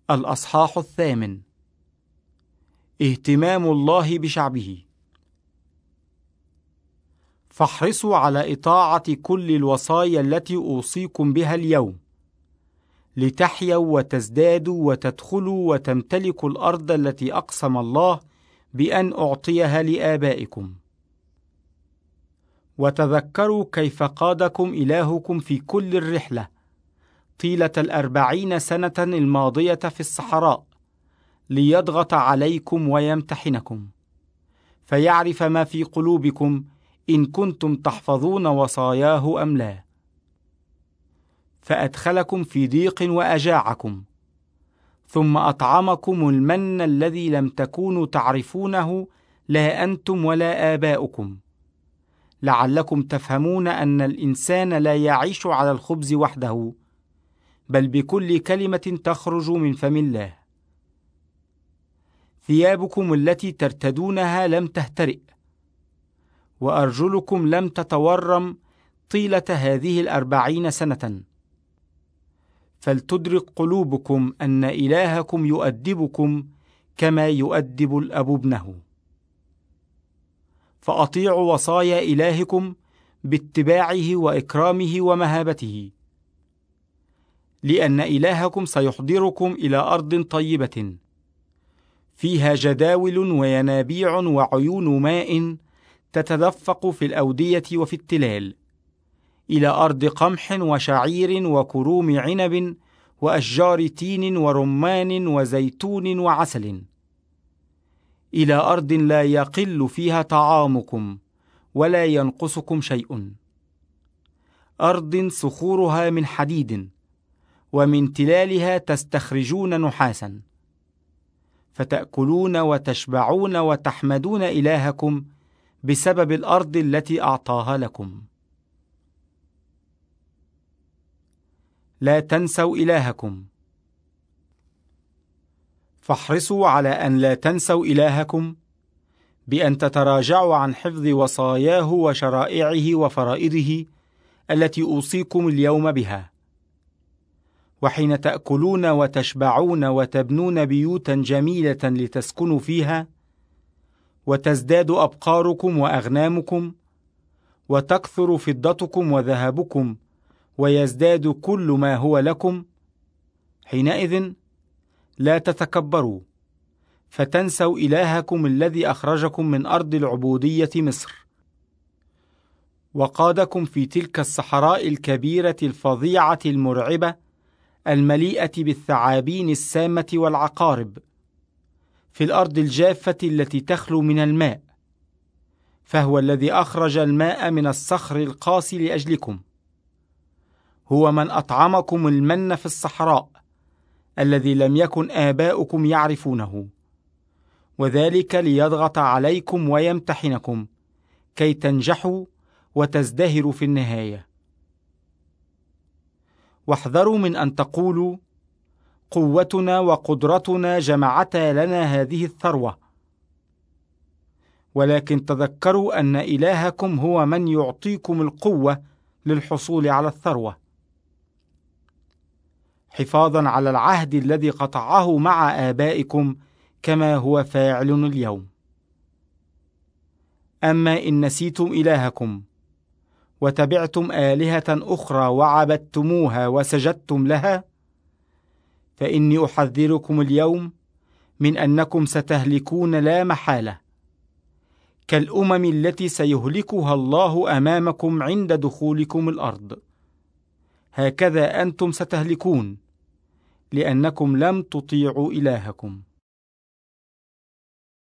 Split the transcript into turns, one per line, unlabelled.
الأصحاح 8. اهتمام الله بشعبه. فاحرصوا على إطاعة كل الوصايا التي أوصيكم بها اليوم، لتحيوا وتزدادوا وتدخلوا وتمتلكوا الأرض التي أقسم الله بأن أعطيها لآبائكم. وتذكروا كيف قادكم إلهكم في كل الرحلة طيلة 40 سنة الماضية في الصحراء، ليضغط عليكم ويمتحنكم، فيعرف ما في قلوبكم إن كنتم تحفظون وصاياه أم لا. فأدخلكم في ضيق وأجاعكم، ثم أطعمكم المن الذي لم تكونوا تعرفونه لا أنتم ولا آباؤكم، لعلكم تفهمون أن الإنسان لا يعيش على الخبز وحده، بل بكل كلمة تخرج من فم الله. ثيابكم التي ترتدونها لم تهترئ، وأرجلكم لم تتورم طيلة هذه 40 سنة. فلتدرك قلوبكم أن إلهكم يؤدبكم كما يؤدب الأب ابنه. فأطيعوا وصايا إلهكم باتباعه وإكرامه ومهابته، لأن إلهكم سيحضركم إلى أرض طيبة، فيها جداول وينابيع وعيون ماء تتدفق في الأودية وفي التلال، إلى أرض قمح وشعير وكروم عنب وأشجار تين ورمان وزيتون وعسل، إلى أرض لا يقل فيها طعامكم ولا ينقصكم شيء، أرض صخورها من حديد، ومن تلالها تستخرجون نحاسا، فتأكلون وتشبعون وتحمدون إلهكم بسبب الأرض التي أعطاها لكم. لا تنسوا إلهكم. فاحرصوا على أن لا تنسوا إلهكم بأن تتراجعوا عن حفظ وصاياه وشرائعه وفرائضه التي أوصيكم اليوم بها. وحين تأكلون وتشبعون وتبنون بيوتا جميلة لتسكنوا فيها، وتزداد أبقاركم وأغنامكم، وتكثر فضتكم وذهبكم، ويزداد كل ما هو لكم، حينئذ لا تتكبروا، فتنسوا إلهكم الذي أخرجكم من أرض العبودية مصر، وقادكم في تلك الصحراء الكبيرة الفظيعة المرعبة المليئة بالثعابين السامة والعقارب، في الأرض الجافة التي تخلو من الماء، فهو الذي أخرج الماء من الصخر القاسي لأجلكم. هو من أطعمكم المن في الصحراء الذي لم يكن آباؤكم يعرفونه، وذلك ليضغط عليكم ويمتحنكم كي تنجحوا وتزدهروا في النهاية. واحذروا من أن تقولوا: قوتنا وقدرتنا جمعتا لنا هذه الثروة، ولكن تذكروا أن إلهكم هو من يعطيكم القوة للحصول على الثروة، حفاظا على العهد الذي قطعه مع آبائكم كما هو فاعل اليوم. أما إن نسيتم إلهكم وتبعتم آلهة أخرى وعبدتموها وسجدتم لها، فإني أحذركم اليوم من أنكم ستهلكون لا محالة، كالأمم التي سيهلكها الله أمامكم عند دخولكم الأرض. هكذا أنتم ستهلكون، لأنكم لم تطيعوا إلهكم.